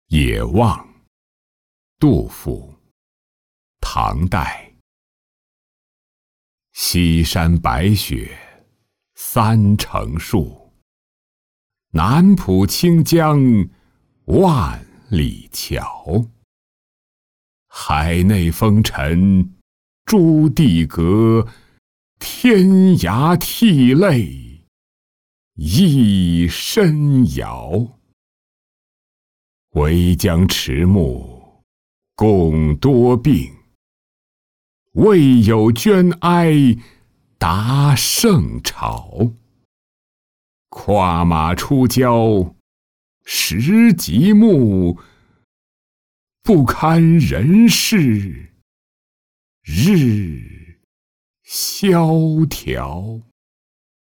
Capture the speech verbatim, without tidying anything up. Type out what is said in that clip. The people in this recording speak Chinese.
野望，杜甫，唐代。西山白雪三成树，南浦清江万里桥。海内风尘朱棣阁，天涯涕泪一身遥。唯将迟暮共多病，未有捐哀达圣朝。跨马出郊识极目，不堪人世日萧条。